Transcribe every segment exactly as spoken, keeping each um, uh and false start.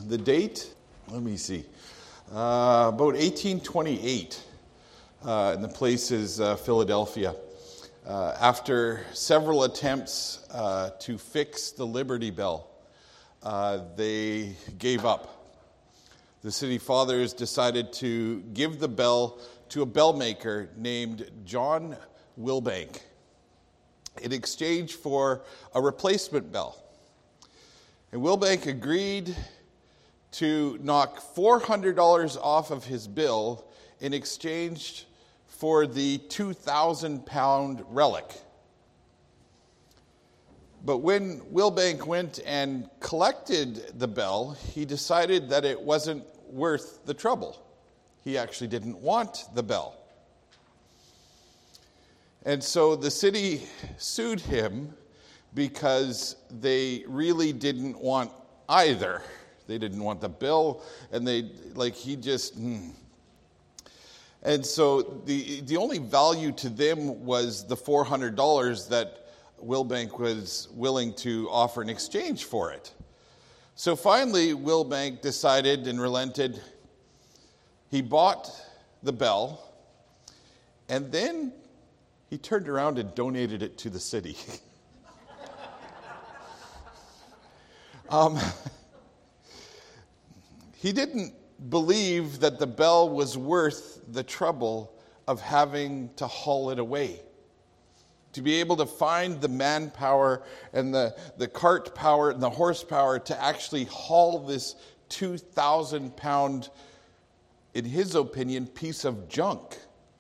The date, let me see, uh, about eighteen twenty-eight, uh, and the place is uh, Philadelphia. Uh, after several attempts uh, to fix the Liberty Bell, uh, they gave up. The city fathers decided to give the bell to a bell maker named John Wilbank in exchange for a replacement bell. And Wilbank agreed to knock four hundred dollars off of his bill in exchange for the two thousand pound relic. But when Wilbank went and collected the bell, he decided that it wasn't worth the trouble. He actually didn't want the bell. And so the city sued him because they really didn't want either. They didn't want the bill, and they, like, he just, mm. And so the the only value to them was the four hundred dollars that Wilbank was willing to offer in exchange for it. So finally, Wilbank decided and relented. He bought the bell, and then he turned around and donated it to the city. um, he didn't believe that the bell was worth the trouble of having to haul it away. To be able to find the manpower and the, the cart power and the horsepower to actually haul this two thousand pound, in his opinion, piece of junk.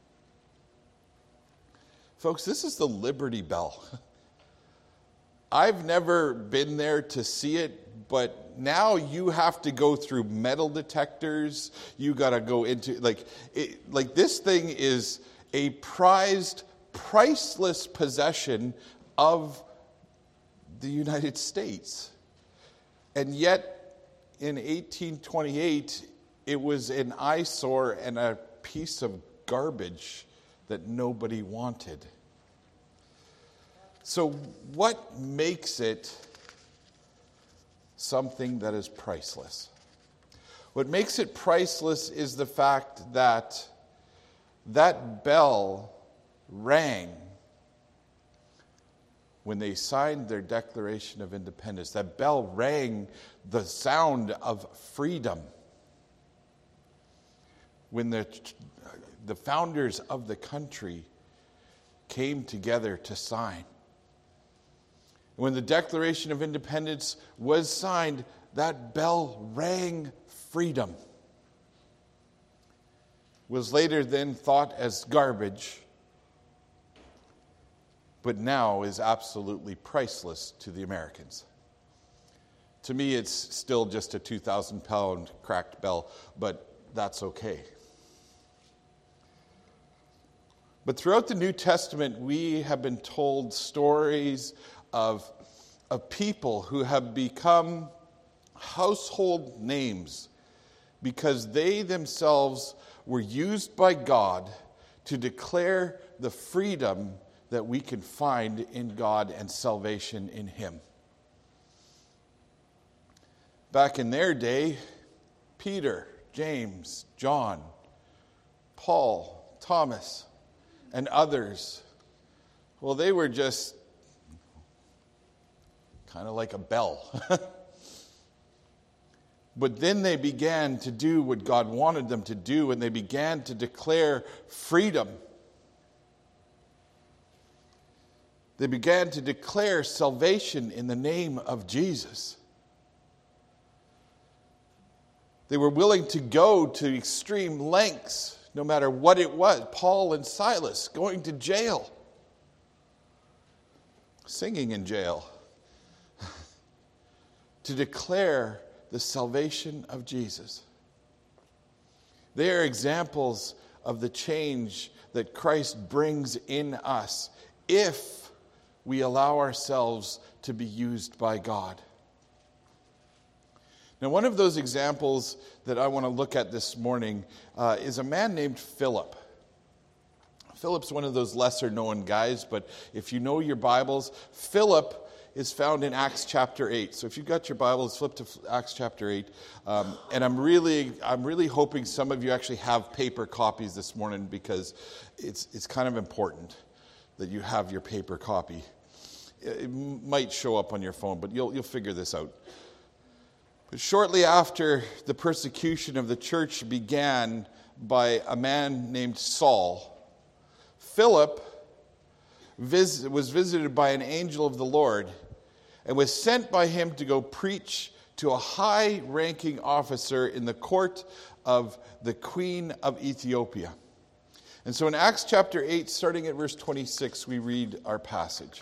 Folks, this is the Liberty Bell. I've never been there to see it, but now you have to go through metal detectors. You got to go into, like, it, like this thing is a prized, priceless possession of the United States. And yet, in eighteen twenty-eight, it was an eyesore and a piece of garbage that nobody wanted. So what makes it something that is priceless? What makes it priceless is the fact that that bell rang when they signed their Declaration of Independence. That bell rang the sound of freedom. When the, the founders of the country came together to sign. When the Declaration of Independence was signed, that bell rang freedom. Was later then thought as garbage, but now is absolutely priceless to the Americans. To me, it's still just a two thousand pound cracked bell, but that's okay. But throughout the New Testament, we have been told stories of, of people who have become household names because they themselves were used by God to declare the freedom that we can find in God and salvation in Him. Back in their day, Peter, James, John, Paul, Thomas, and others, well, they were just kind of like a bell. But then they began to do what God wanted them to do, and they began to declare freedom. They began to declare salvation in the name of Jesus. They were willing to go to extreme lengths, no matter what it was. Paul and Silas going to jail, singing in jail, to declare the salvation of Jesus. They are examples of the change that Christ brings in us if we allow ourselves to be used by God. Now, one of those examples that I want to look at this morning uh, is a man named Philip. Philip's one of those lesser known guys, but if you know your Bibles, Philip is found in Acts chapter eight. So if you've got your Bibles, flip to Acts chapter eight. Um, and I'm really, I'm really hoping some of you actually have paper copies this morning, because it's it's kind of important that you have your paper copy. It might show up on your phone, but you'll you'll figure this out. But shortly after the persecution of the church began by a man named Saul, Philip vis- was visited by an angel of the Lord and was sent by him to go preach to a high-ranking officer in the court of the Queen of Ethiopia. And so in Acts chapter eight, starting at verse twenty-six, we read our passage.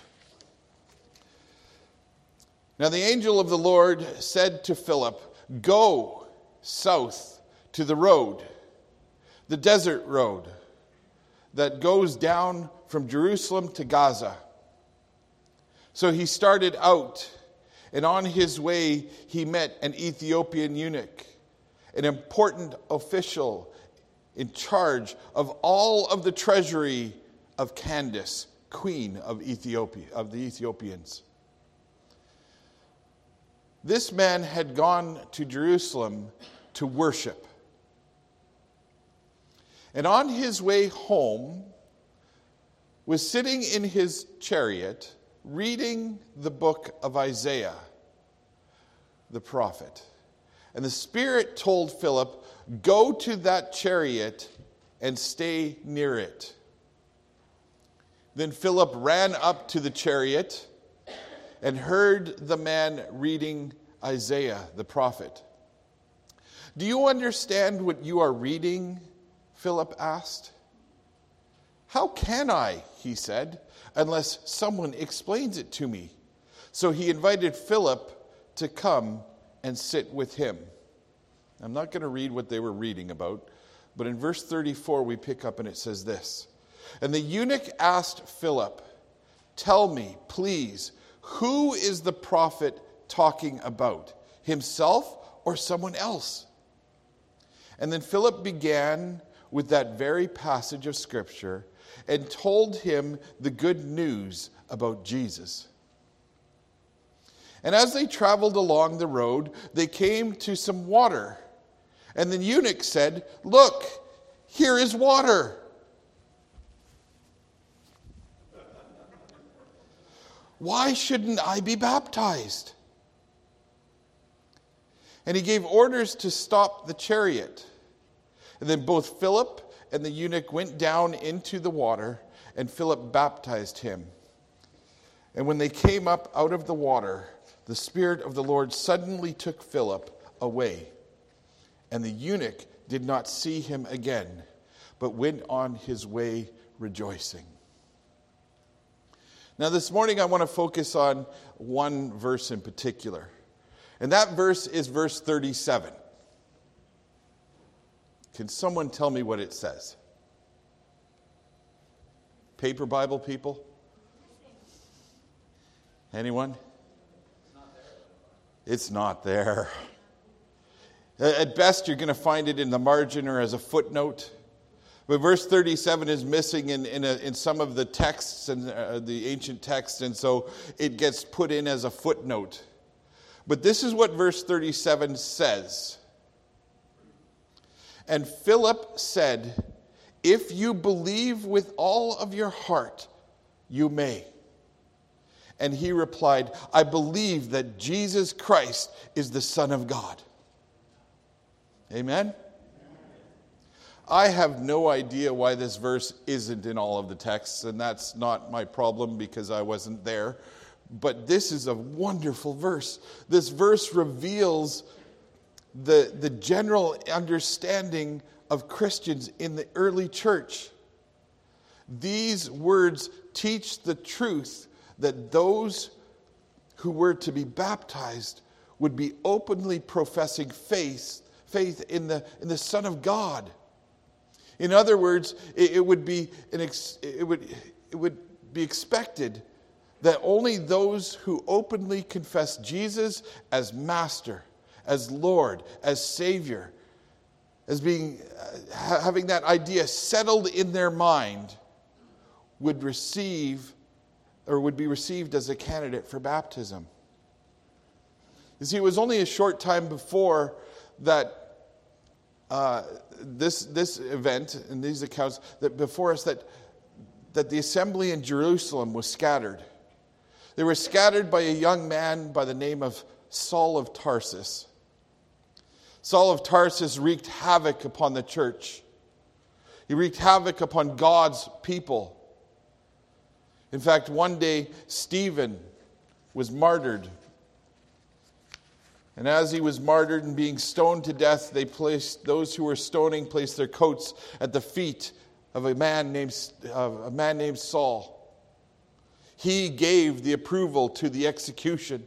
Now the angel of the Lord said to Philip, "Go south to the road, the desert road that goes down from Jerusalem to Gaza." So he started out, and on his way he met an Ethiopian eunuch, an important official in charge of all of the treasury of Candace, queen of Ethiopia, of the Ethiopians. This man had gone to Jerusalem to worship. And on his way home was sitting in his chariot reading the book of Isaiah, the prophet. And the Spirit told Philip, "Go to that chariot and stay near it." Then Philip ran up to the chariot and heard the man reading Isaiah, the prophet. "Do you understand what you are reading?" Philip asked. "How can I," he said, "unless someone explains it to me?" So he invited Philip to come and sit with him. I'm not going to read what they were reading about, but in verse thirty-four we pick up and it says this. And the eunuch asked Philip, "Tell me, please, who is the prophet talking about, himself or someone else?" And then Philip began with that very passage of Scripture and told him the good news about Jesus. And as they traveled along the road, they came to some water. And the eunuch said, "Look, here is water. Why shouldn't I be baptized?" And he gave orders to stop the chariot. And then both Philip and the eunuch went down into the water, and Philip baptized him. And when they came up out of the water, the Spirit of the Lord suddenly took Philip away. And the eunuch did not see him again, but went on his way rejoicing. Now this morning I want to focus on one verse in particular. And that verse is verse thirty-seven. Can someone tell me what it says? Paper Bible people? Anyone? It's not there. At best, you're going to find it in the margin or as a footnote. But verse thirty-seven is missing in, in, a, in some of the texts and uh, the ancient texts, and so it gets put in as a footnote. But this is what verse thirty-seven says. And Philip said, "If you believe with all of your heart, you may." And he replied, "I believe that Jesus Christ is the Son of God." Amen? I have no idea why this verse isn't in all of the texts, and that's not my problem because I wasn't there. But this is a wonderful verse. This verse reveals the, the general understanding of Christians in the early church. These words teach the truth that those who were to be baptized would be openly professing faith, faith in the, in the Son of God. In other words, it, it would be an ex, it would it would be expected that only those who openly confess Jesus as Master, as Lord, as Savior, as being uh, having that idea settled in their mind, would receive or would be received as a candidate for baptism. You see, it was only a short time before that uh, this this event and these accounts that before us that that the assembly in Jerusalem was scattered. They were scattered by a young man by the name of Saul of Tarsus. Saul of Tarsus wreaked havoc upon the church. He wreaked havoc upon God's people. In fact, one day, Stephen was martyred. And as he was martyred and being stoned to death, they placed, those who were stoning placed their coats at the feet of a man named, uh, a man named Saul. He gave the approval to the execution.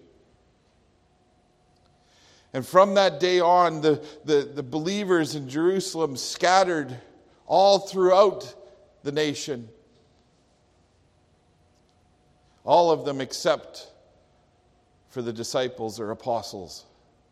And from that day on, the, the, the believers in Jerusalem scattered all throughout the nation. All of them except for the disciples or apostles.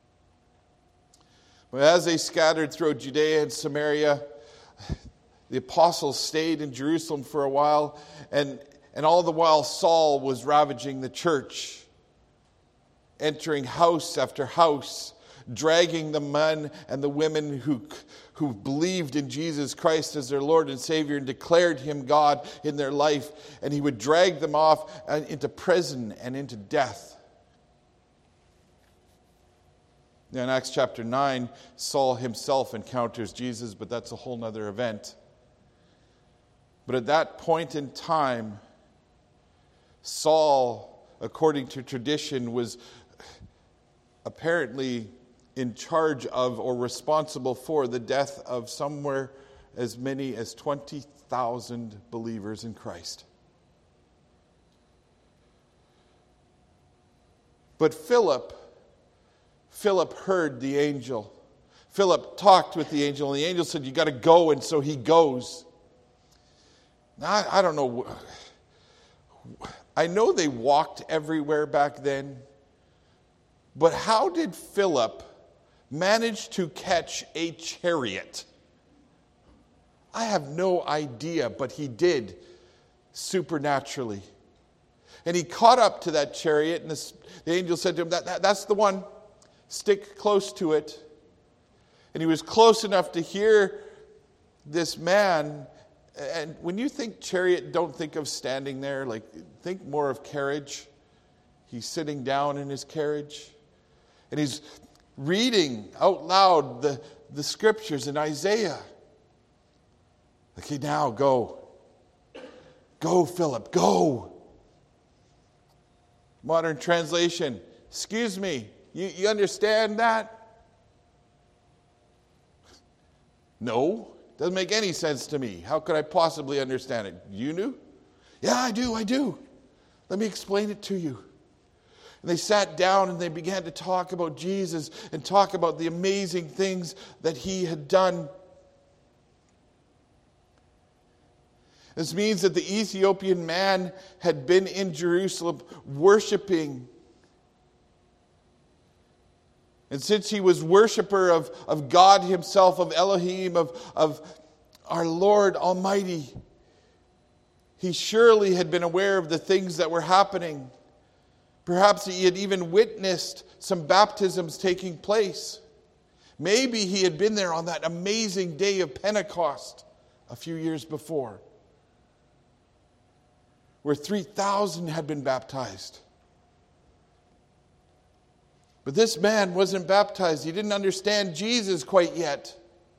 But as they scattered throughout Judea and Samaria, the apostles stayed in Jerusalem for a while, and, and all the while Saul was ravaging the church, entering house after house, dragging the men and the women who, who believed in Jesus Christ as their Lord and Savior and declared Him God in their life. And he would drag them off into prison and into death. Now in Acts chapter nine, Saul himself encounters Jesus, but that's a whole other event. But at that point in time, Saul, according to tradition, was apparently in charge of or responsible for the death of somewhere as many as twenty thousand believers in Christ. But Philip, Philip heard the angel. Philip talked with the angel, and the angel said, "You got to go," and so he goes. Now, I, I don't know. I know they walked everywhere back then, but how did Philip manage to catch a chariot? I have no idea, but he did supernaturally. And he caught up to that chariot, and the, the angel said to him, that, that, that's the one. Stick close to it. And he was close enough to hear this man. And when you think chariot, don't think of standing there. Like, think more of carriage. He's sitting down in his carriage. And he's reading out loud the, the scriptures in Isaiah. Okay, now go. Go, Philip, go. Modern translation, excuse me, you, you understand that? No, doesn't make any sense to me. How could I possibly understand it? You knew? Yeah, I do, I do. Let me explain it to you. And they sat down and they began to talk about Jesus and talk about the amazing things that he had done. This means that the Ethiopian man had been in Jerusalem worshiping. And since he was worshiper of, of God himself, of Elohim, of, of our Lord Almighty, he surely had been aware of the things that were happening. Perhaps he had even witnessed some baptisms taking place. Maybe he had been there on that amazing day of Pentecost a few years before, where three thousand had been baptized. But this man wasn't baptized. He didn't understand Jesus quite yet.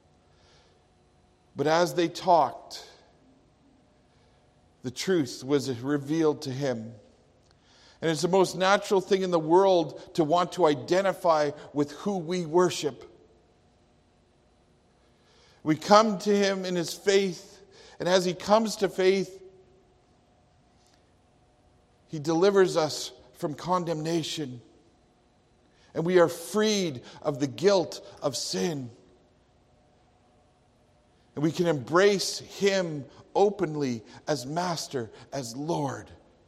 But as they talked, the truth was revealed to him. And it's the most natural thing in the world to want to identify with who we worship. We come to him in his faith, and as he comes to faith, he delivers us from condemnation. And we are freed of the guilt of sin. And we can embrace him openly as Master, as Lord.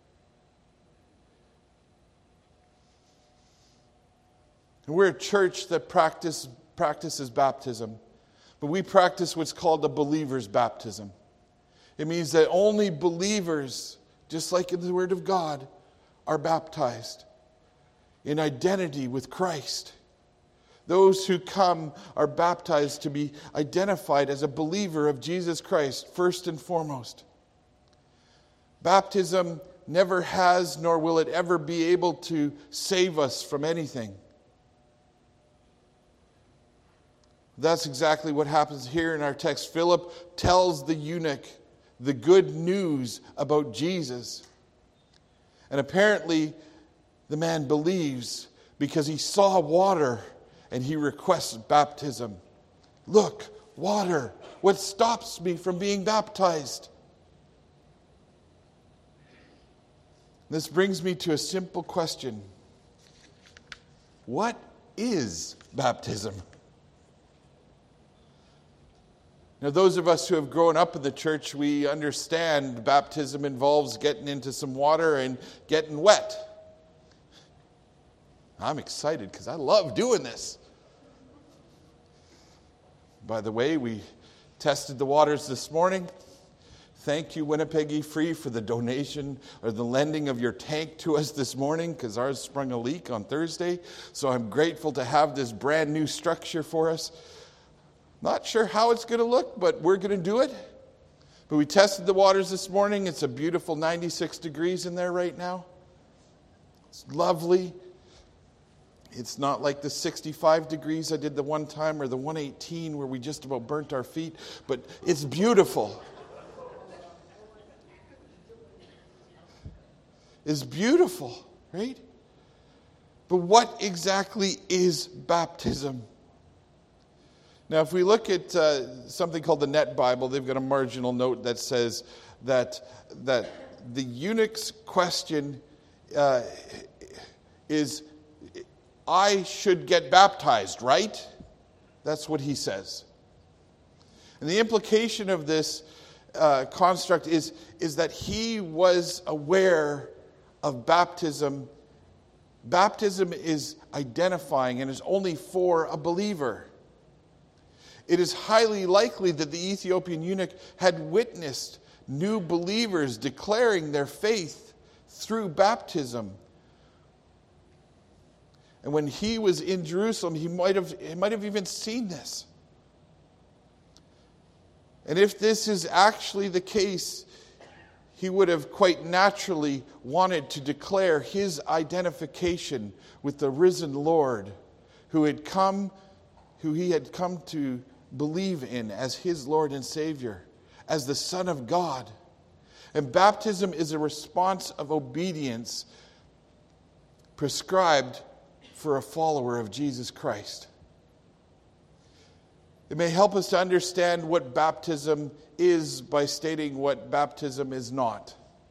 And we're a church that practice, practices baptism. But we practice what's called a believer's baptism. It means that only believers just like in the Word of God, are baptized in identity with Christ. Those who come are baptized to be identified as a believer of Jesus Christ, first and foremost. Baptism never has, nor will it ever be able to save us from anything. That's exactly what happens here in our text. Philip tells the eunuch the good news about Jesus. And apparently, the man believes because he saw water and he requests baptism. Look, water. What stops me from being baptized? This brings me to a simple question. What is baptism? Now, those of us who have grown up in the church, we understand baptism involves getting into some water and getting wet. I'm excited because I love doing this. By the way, we tested the waters this morning. Thank you, Winnipeg E-Free, for the donation or the lending of your tank to us this morning, because ours sprung a leak on Thursday. So I'm grateful to have this brand new structure for us. Not sure how it's going to look, but we're going to do it. But we tested the waters this morning. It's a beautiful ninety-six degrees in there right now. It's lovely. It's not like the sixty-five degrees I did the one time, or the one eighteen where we just about burnt our feet. But it's beautiful. It's beautiful, right? But what exactly is baptism? Now, if we look at uh, something called the Net Bible, they've got a marginal note that says that that the eunuch's question uh, is, I should get baptized, right? That's what he says. And the implication of this uh, construct is, is that he was aware of baptism. Baptism is identifying and is only for a believer. It is highly likely that the Ethiopian eunuch had witnessed new believers declaring their faith through baptism. And when he was in Jerusalem, he might have, he might have even seen this. And if this is actually the case, he would have quite naturally wanted to declare his identification with the risen Lord, who had come, who he had come to believe in as his Lord and Savior, as the Son of God. And baptism is a response of obedience prescribed for a follower of Jesus Christ. It may help us to understand what baptism is by stating what baptism is not.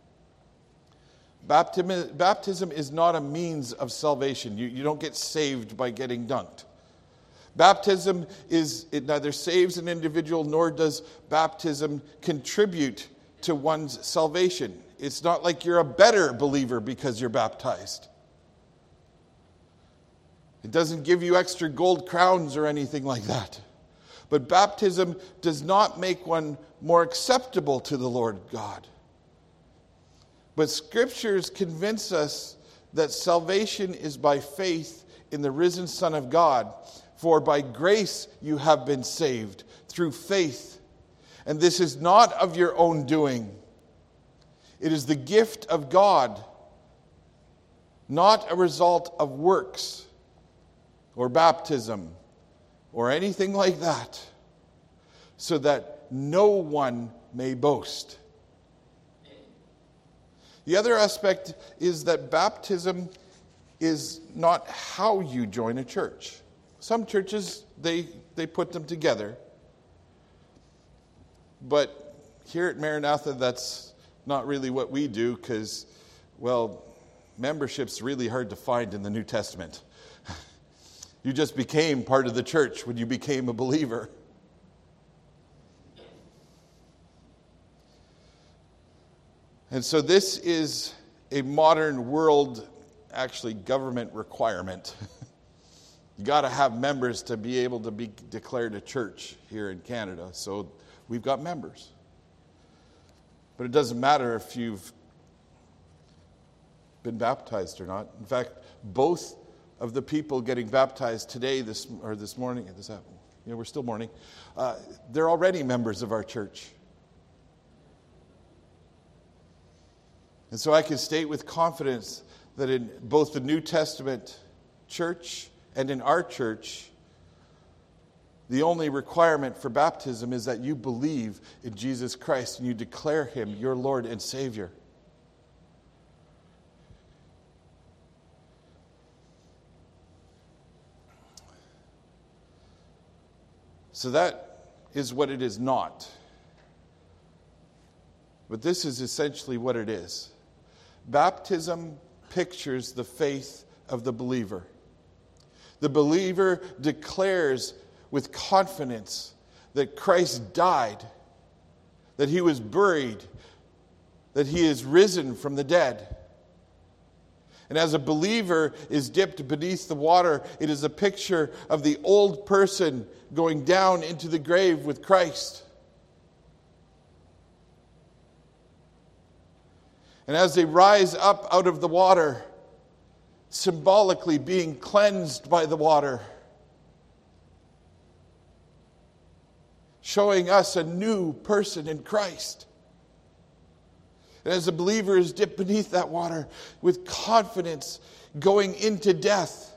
Baptism, baptism is not a means of salvation. You, you don't get saved by getting dunked. Baptism is, it neither saves an individual nor does baptism contribute to one's salvation. It's not like you're a better believer because you're baptized. It doesn't give you extra gold crowns or anything like that. But baptism does not make one more acceptable to the Lord God. But scriptures convince us that salvation is by faith in the risen Son of God. For by grace you have been saved through faith. And this is not of your own doing. It is the gift of God, not a result of works or baptism or anything like that, so that no one may boast. The other aspect is that baptism is not how you join a church. Some churches, they, they put them together. But here at Maranatha, that's not really what we do because, well, membership's really hard to find in the New Testament. You just became part of the church when you became a believer. And so this is a modern world, actually government requirement. You got to have members to be able to be declared a church here in Canada. So we've got members. But it doesn't matter if you've been baptized or not. In fact, both of the people getting baptized today, this or this morning, this yeah, we're still morning, uh, they're already members of our church. And so I can state with confidence that in both the New Testament church and in our church, the only requirement for baptism is that you believe in Jesus Christ and you declare Him your Lord and Savior. So that is what it is not. But this is essentially what it is. Baptism pictures the faith of the believer. The believer declares with confidence that Christ died, that He was buried, that He is risen from the dead. And as a believer is dipped beneath the water, it is a picture of the old person going down into the grave with Christ. And as they rise up out of the water, symbolically being cleansed by the water, showing us a new person in Christ. And as a believer is dipped beneath that water with confidence going into death,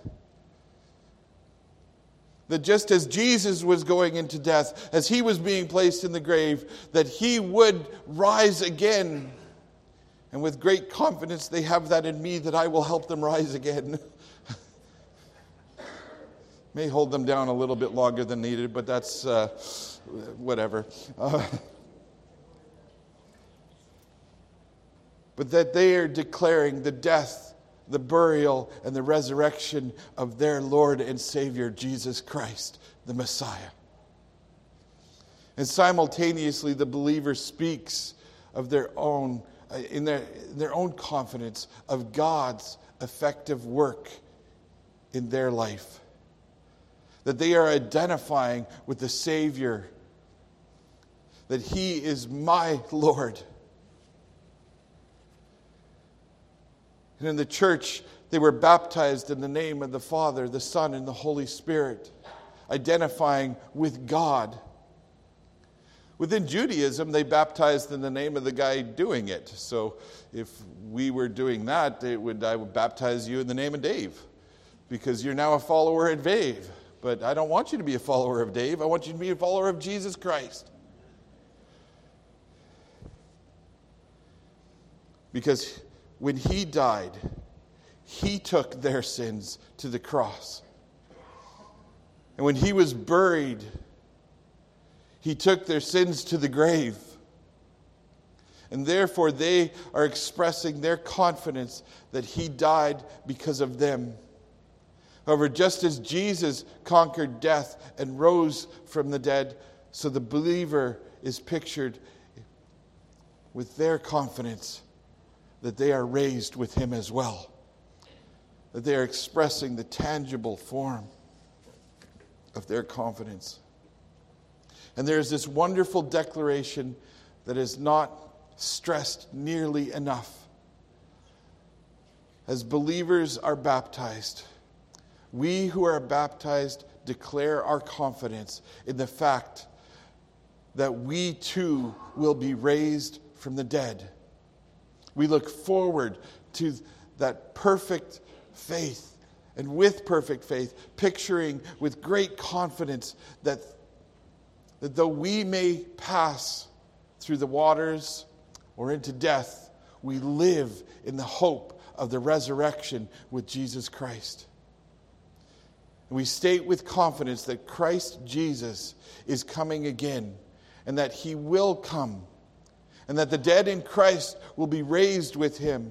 that just as Jesus was going into death, as He was being placed in the grave, that He would rise again. And with great confidence they have that in me, that I will help them rise again. May hold them down a little bit longer than needed, but that's uh, whatever. Uh, but that they are declaring the death, the burial, and the resurrection of their Lord and Savior, Jesus Christ, the Messiah. And simultaneously, the believer speaks of their own, in their, in their own confidence of God's effective work in their life. That they are identifying with the Savior, that He is my Lord. And in the church, they were baptized in the name of the Father, the Son, and the Holy Spirit, identifying with God. Within Judaism, they baptized in the name of the guy doing it. So if we were doing that, it would, I would baptize you in the name of Dave, because you're now a follower of Dave. But I don't want you to be a follower of Dave. I want you to be a follower of Jesus Christ. Because when He died, He took their sins to the cross. And when He was buried, He took their sins to the grave. And therefore they are expressing their confidence that He died because of them. However, just as Jesus conquered death and rose from the dead, so the believer is pictured with their confidence that they are raised with Him as well. That they are expressing the tangible form of their confidence. And there's this wonderful declaration that is not stressed nearly enough. As believers are baptized, we who are baptized declare our confidence in the fact that we too will be raised from the dead. We look forward to that perfect faith, and with perfect faith, picturing with great confidence that, that though we may pass through the waters or into death, we live in the hope of the resurrection with Jesus Christ. And we state with confidence that Christ Jesus is coming again, and that He will come, and that the dead in Christ will be raised with Him.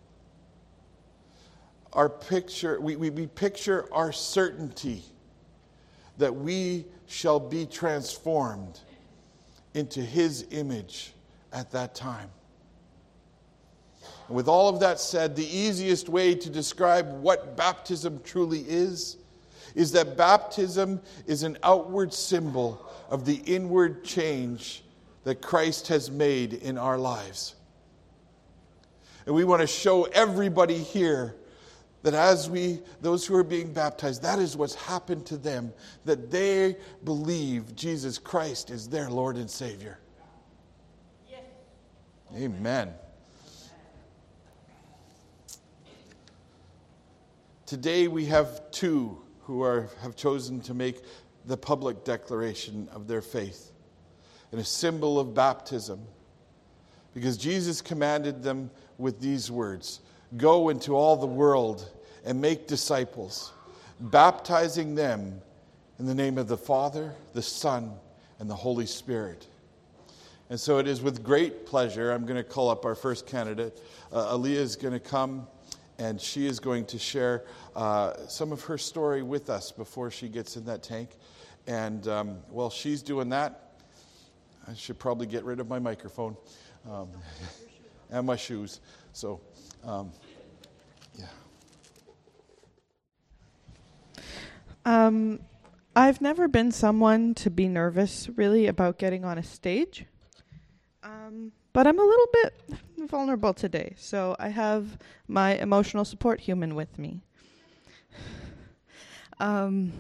Our picture, we, we, we picture our certainty that we shall be transformed into His image at that time. And with all of that said, the easiest way to describe what baptism truly is, is that baptism is an outward symbol of the inward change that Christ has made in our lives. And we want to show everybody here that as we, those who are being baptized, that is what's happened to them, that they believe Jesus Christ is their Lord and Savior. Yes. Amen. Today we have two who are have chosen to make the public declaration of their faith and a symbol of baptism, because Jesus commanded them with these words: "Go into all the world and make disciples, baptizing them in the name of the Father, the Son, and the Holy Spirit." And so it is with great pleasure I'm going to call up our first candidate. Uh, Aaliyah is going to come, and she is going to share uh, some of her story with us before she gets in that tank. And um, while she's doing that, I should probably get rid of my microphone um, and my shoes. So, um, yeah. Um, I've never been someone to be nervous, really, about getting on a stage. Um, but I'm a little bit vulnerable today, so I have my emotional support human with me. Um,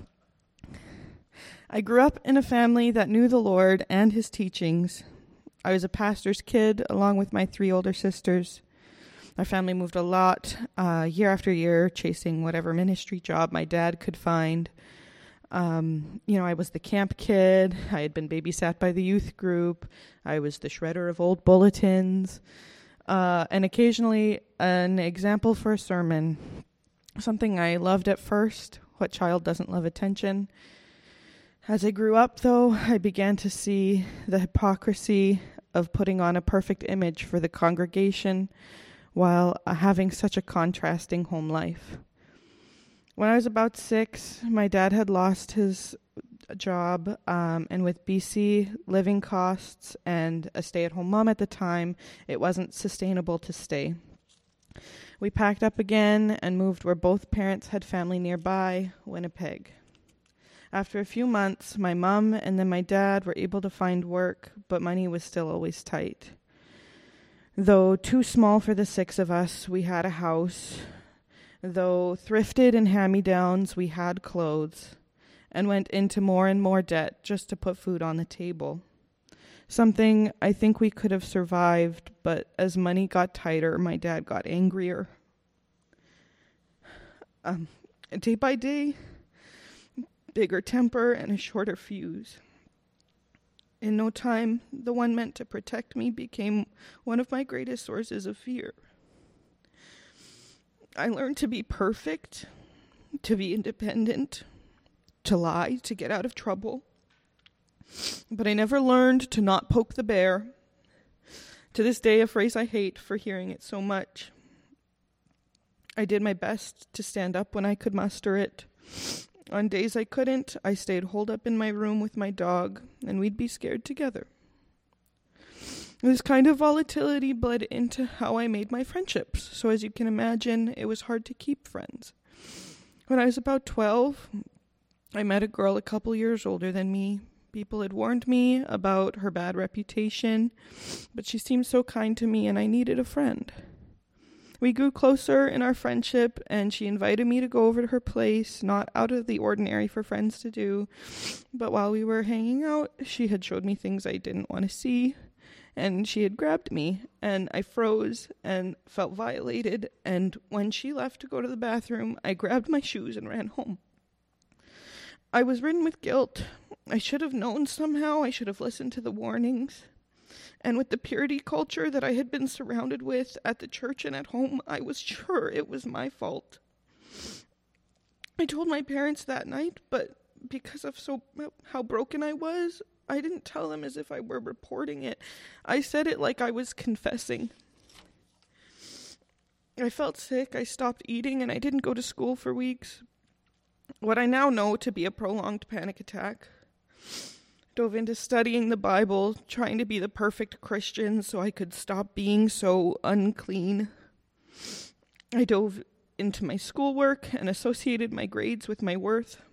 I grew up in a family that knew the Lord and His teachings. I was a pastor's kid, along with my three older sisters. Our family moved a lot, uh, year after year, chasing whatever ministry job my dad could find. Um, you know, I was the camp kid. I had been babysat by the youth group. I was the shredder of old bulletins. Uh, and occasionally an example for a sermon. Something I loved at first. What child doesn't love attention? As I grew up, though, I began to see the hypocrisy of putting on a perfect image for the congregation while uh, having such a contrasting home life. When I was about six, my dad had lost his job, um, and with B C living costs and a stay-at-home mom at the time, it wasn't sustainable to stay. We packed up again and moved where both parents had family nearby, Winnipeg. After a few months, my mom and then my dad were able to find work, but money was still always tight. Though too small for the six of us, we had a house. Though thrifted and hand-me-downs, we had clothes, and went into more and more debt just to put food on the table. Something I think we could have survived, but as money got tighter, my dad got angrier. Um, day by day, bigger temper and a shorter fuse. In no time, the one meant to protect me became one of my greatest sources of fear. I learned to be perfect, to be independent, to lie, to get out of trouble. But I never learned to not poke the bear. To this day, a phrase I hate for hearing it so much. I did my best to stand up when I could muster it. On days I couldn't, I stayed holed up in my room with my dog, and we'd be scared together. This kind of volatility bled into how I made my friendships, so as you can imagine, it was hard to keep friends. When I was about twelve, I met a girl a couple years older than me. People had warned me about her bad reputation, but she seemed so kind to me, and I needed a friend. We grew closer in our friendship, and she invited me to go over to her place, not out of the ordinary for friends to do, but while we were hanging out, she had showed me things I didn't want to see, and she had grabbed me, and I froze and felt violated, and when she left to go to the bathroom, I grabbed my shoes and ran home. I was ridden with guilt. I should have known somehow. I should have listened to the warnings. And with the purity culture that I had been surrounded with at the church and at home, I was sure it was my fault. I told my parents that night, but because of so how broken I was, I didn't tell them as if I were reporting it. I said it like I was confessing. I felt sick, I stopped eating, and I didn't go to school for weeks. What I now know to be a prolonged panic attack. Dove into studying the Bible, trying to be the perfect Christian so I could stop being so unclean. I dove into my schoolwork and associated my grades with my worth.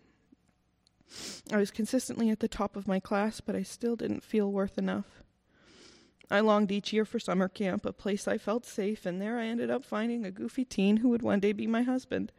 I was consistently at the top of my class, but I still didn't feel worth enough. I longed each year for summer camp, a place I felt safe, and there I ended up finding a goofy teen who would one day be my husband.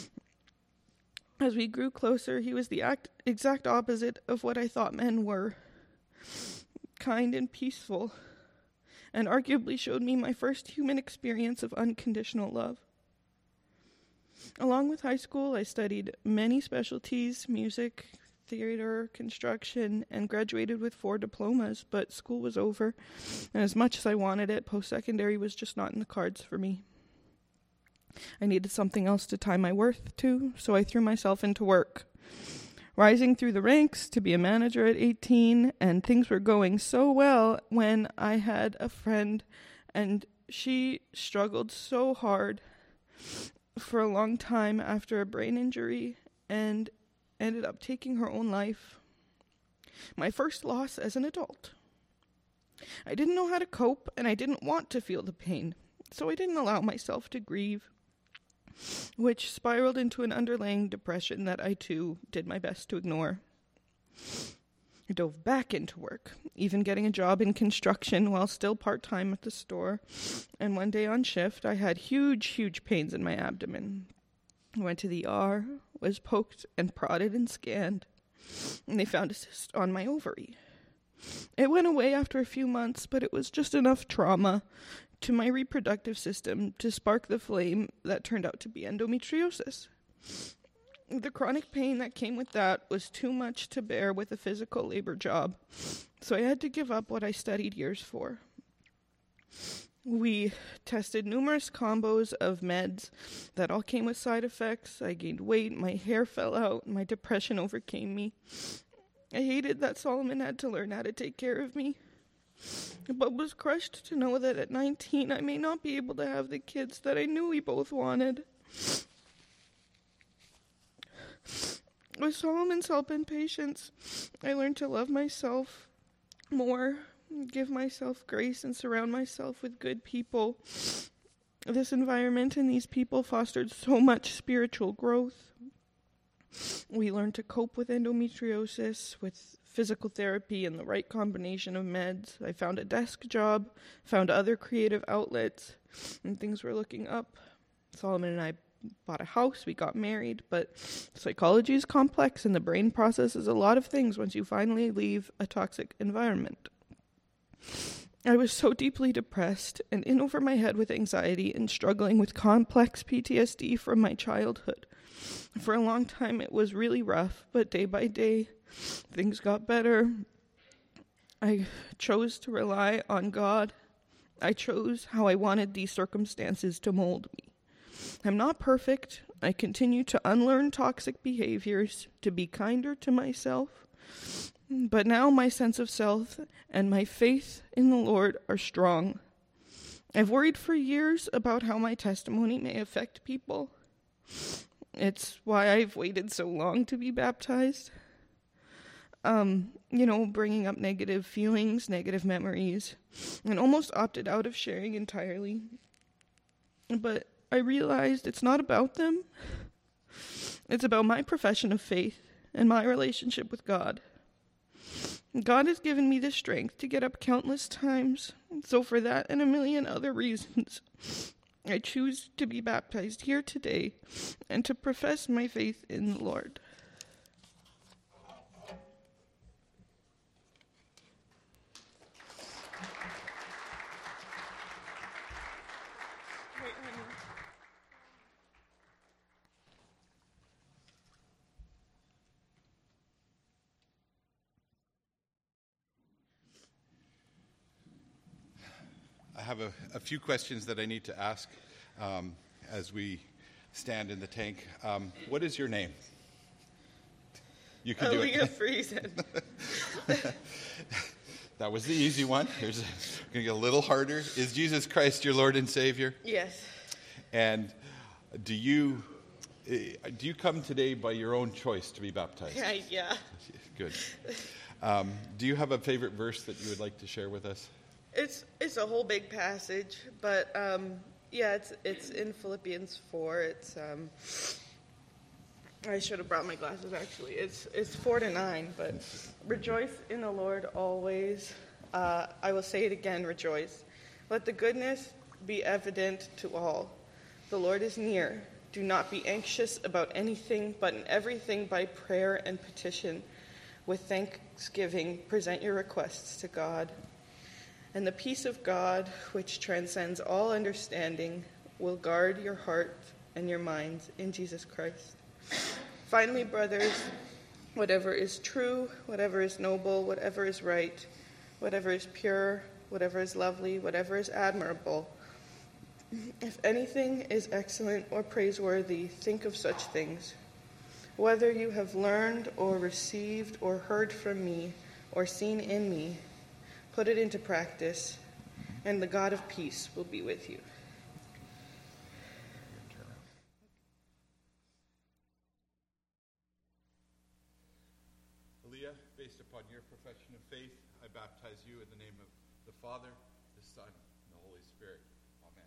As we grew closer, he was the act- exact opposite of what I thought men were. Kind and peaceful, and arguably showed me my first human experience of unconditional love. Along with high school, I studied many specialties, music, theater, construction, and graduated with four diplomas, but school was over, and as much as I wanted it, post-secondary was just not in the cards for me. I needed something else to tie my worth to, so I threw myself into work. Rising through the ranks to be a manager at eighteen, and things were going so well when I had a friend, and she struggled so hard for a long time after a brain injury, and ended up taking her own life. My first loss as an adult. I didn't know how to cope, and I didn't want to feel the pain, so I didn't allow myself to grieve, which spiraled into an underlying depression that I, too, did my best to ignore. I dove back into work, even getting a job in construction while still part-time at the store, and one day on shift, I had huge, huge pains in my abdomen. I went to the E R, was poked and prodded and scanned, and they found a cyst on my ovary. It went away after a few months, but it was just enough trauma to my reproductive system to spark the flame that turned out to be endometriosis. The chronic pain that came with that was too much to bear with a physical labor job, so I had to give up what I studied years for. We tested numerous combos of meds that all came with side effects. I gained weight, my hair fell out, my depression overcame me. I hated that Solomon had to learn how to take care of me, but was crushed to know that at nineteen I may not be able to have the kids that I knew we both wanted. With Solomon's help and patience, I learned to love myself more, give myself grace, and surround myself with good people. This environment and these people fostered so much spiritual growth. We learned to cope with endometriosis with physical therapy and the right combination of meds. I found a desk job, found other creative outlets, and things were looking up. Solomon and I bought a house, we got married, but psychology is complex and the brain processes a lot of things once you finally leave a toxic environment. I was so deeply depressed and in over my head with anxiety and struggling with complex P T S D from my childhood. For a long time it was really rough, but day by day things got better. I chose to rely on God. I chose how I wanted these circumstances to mold me. I'm not perfect. I continue to unlearn toxic behaviors, to be kinder to myself. But now my sense of self and my faith in the Lord are strong. I've worried for years about how my testimony may affect people. It's why I've waited so long to be baptized. Um, you know, bringing up negative feelings, negative memories, and almost opted out of sharing entirely. But I realized it's not about them. It's about my profession of faith and my relationship with God. God has given me the strength to get up countless times, so for that and a million other reasons, I choose to be baptized here today and to profess my faith in the Lord. I have a, a few questions that I need to ask um, as we stand in the tank. Um, what is your name? You can do it. Aaliyah Friesen. That was the easy one. Here's going to get a little harder. Is Jesus Christ your Lord and Savior? Yes. And do you do you come today by your own choice to be baptized? Yeah. yeah. Good. Um, do you have a favorite verse that you would like to share with us? It's it's a whole big passage, but um, yeah, it's it's in Philippians four. It's um, I should have brought my glasses actually. It's it's four to nine, but rejoice in the Lord always. uh, I will say it again, rejoice. Let the goodness be evident to all. The Lord is near. Do not be anxious about anything, but in everything by prayer and petition, with thanksgiving, present your requests to God. And the peace of God, which transcends all understanding, will guard your heart and your minds in Jesus Christ. Finally, brothers, whatever is true, whatever is noble, whatever is right, whatever is pure, whatever is lovely, whatever is admirable, if anything is excellent or praiseworthy, think of such things. Whether you have learned or received or heard from me or seen in me, put it into practice, and the God of peace will be with you. Aaliyah, based upon your profession of faith, I baptize you in the name of the Father, the Son, and the Holy Spirit. Amen.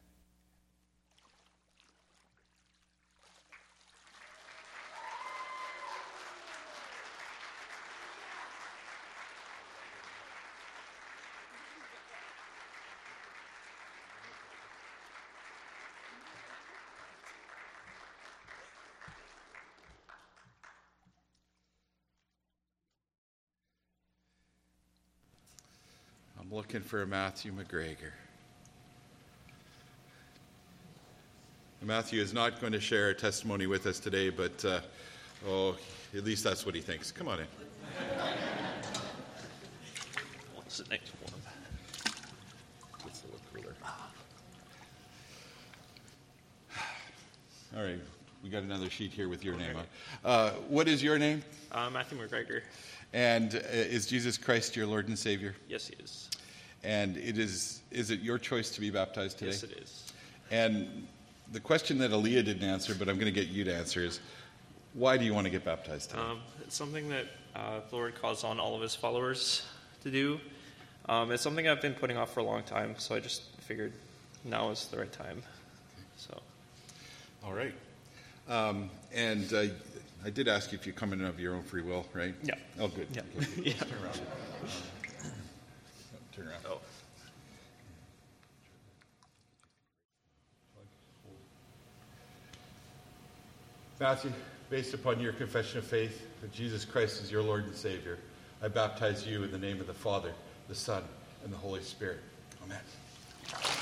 I'm looking for a Matthew McGregor. Matthew is not going to share a testimony with us today, but uh, oh, at least that's what he thinks. Come on in. What's the next one? It's a little cooler. All right, we got another sheet here with your name on. Uh, what is your name? Uh, Matthew McGregor. And uh, is Jesus Christ your Lord and Savior? Yes, he is. And it is is it your choice to be baptized today? Yes, it is. And the question that Aaliyah didn't answer, but I'm going to get you to answer, is why do you want to get baptized today? Um, it's something that uh, the Lord calls on all of his followers to do. Um, it's something I've been putting off for a long time, so I just figured now is the right time. So. All right. Um, and uh, I did ask you if you come in of your own free will, right? Yeah. Oh, good. Yeah. Okay. Yeah. Turn around. Turn around. Oh. Matthew, based upon your confession of faith that Jesus Christ is your Lord and Savior, I baptize you in the name of the Father, the Son, and the Holy Spirit. Amen.